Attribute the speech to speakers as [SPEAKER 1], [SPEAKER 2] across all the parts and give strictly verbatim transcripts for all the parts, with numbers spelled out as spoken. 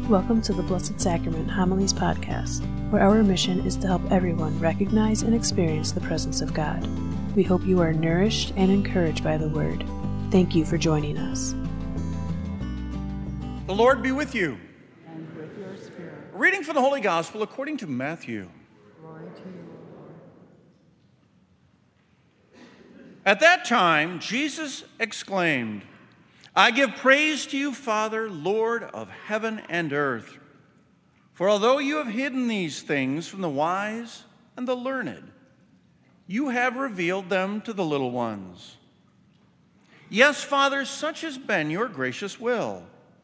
[SPEAKER 1] Welcome to the Blessed Sacrament Homilies Podcast, where our mission is to help everyone recognize and experience the presence of God. We hope you are nourished and encouraged by the Word. Thank you for joining us.
[SPEAKER 2] The Lord be with you.
[SPEAKER 3] And with your spirit.
[SPEAKER 2] A reading from the Holy Gospel according to Matthew.
[SPEAKER 3] Glory to you, Lord.
[SPEAKER 2] At that time, Jesus exclaimed, I give praise to you, Father, Lord of heaven and earth. For although you have hidden these things from the wise and the learned, you have revealed them to the little ones. Yes, Father, such has been your gracious will.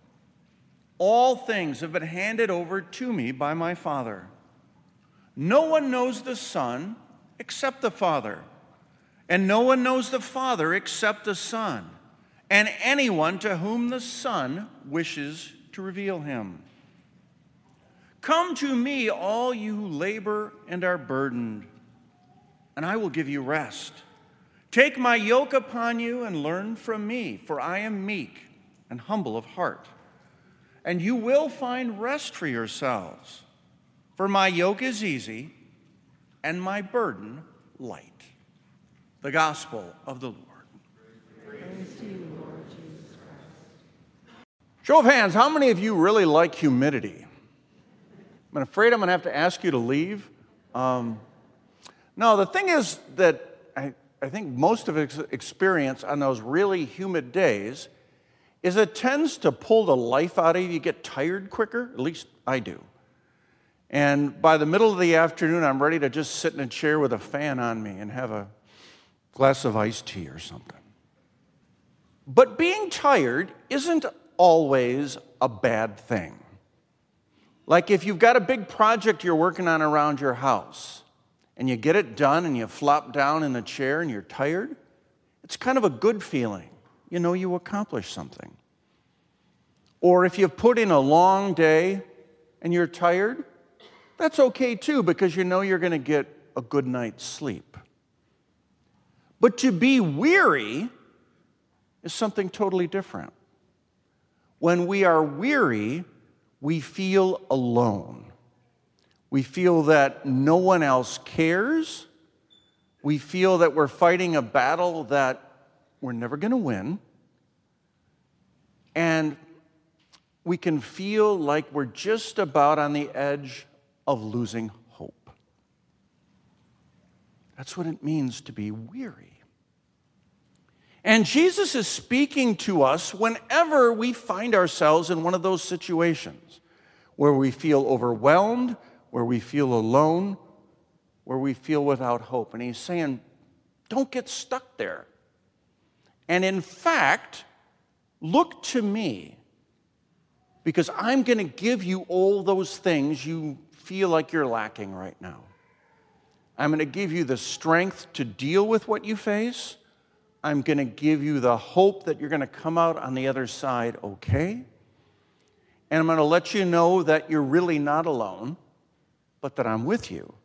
[SPEAKER 2] All things have been handed over to me by my Father. No one knows the Son except the Father, and no one knows the Father except the Son, and anyone to whom the Son wishes to reveal him. Come to me, all you who labor and are burdened, and I will give you rest. Take my yoke upon you and learn from me, for I am meek and humble of heart, and you will find rest for yourselves. For my yoke is easy and my burden light. The Gospel of the Lord.
[SPEAKER 3] Praise to you, Lord Jesus Christ.
[SPEAKER 2] Show of hands, how many of you really like humidity? I'm afraid I'm going to have to ask you to leave. Um, no, the thing is that I, I think most of us experience on those really humid days is it tends to pull the life out of you. You get tired quicker, at least I do. And by the middle of the afternoon, I'm ready to just sit in a chair with a fan on me and have a glass of iced tea or something. But being tired isn't always a bad thing. Like if you've got a big project you're working on around your house and you get it done and you flop down in the chair and you're tired, it's kind of a good feeling. You know you accomplished something. Or if you've put in a long day and you're tired, that's okay too, because you know you're going to get a good night's sleep. But to be weary is something totally different. When we are weary, we feel alone. We feel that no one else cares. We feel that we're fighting a battle that we're never going to win. And we can feel like we're just about on the edge of losing hope. That's what it means to be weary. And Jesus is speaking to us whenever we find ourselves in one of those situations where we feel overwhelmed, where we feel alone, where we feel without hope. And he's saying, don't get stuck there. And in fact, look to me, because I'm going to give you all those things you feel like you're lacking right now. I'm going to give you the strength to deal with what you face. I'm going to give you the hope that you're going to come out on the other side okay. And I'm going to let you know that you're really not alone, but that I'm with you.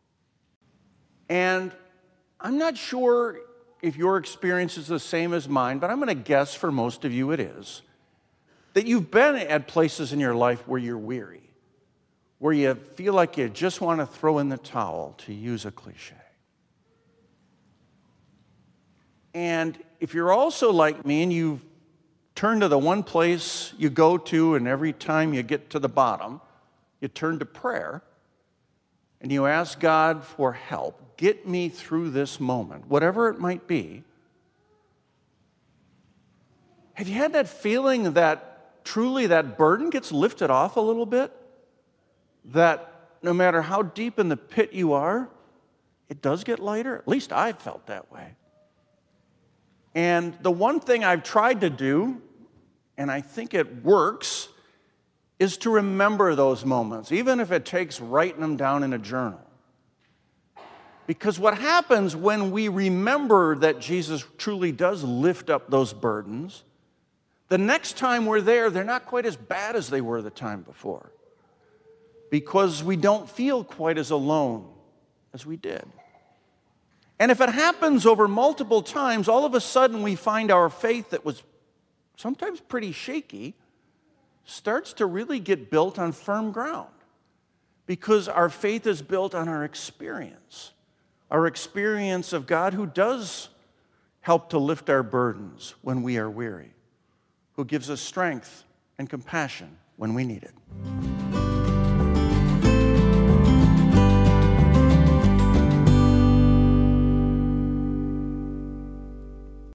[SPEAKER 2] And I'm not sure if your experience is the same as mine, but I'm going to guess for most of you it is, that you've been at places in your life where you're weary, where you feel like you just want to throw in the towel, to use a cliche. And if you're also like me and you've turned to the one place you go to and every time you get to the bottom, you turn to prayer and you ask God for help, get me through this moment, whatever it might be. Have you had that feeling that truly that burden gets lifted off a little bit? That no matter how deep in the pit you are, it does get lighter? At least I've felt that way. And the one thing I've tried to do, and I think it works, is to remember those moments, even if it takes writing them down in a journal. Because what happens when we remember that Jesus truly does lift up those burdens, the next time we're there, they're not quite as bad as they were the time before. Because we don't feel quite as alone as we did. And if it happens over multiple times, all of a sudden we find our faith that was sometimes pretty shaky starts to really get built on firm ground because our faith is built on our experience, our experience of God who does help to lift our burdens when we are weary, who gives us strength and compassion when we need it.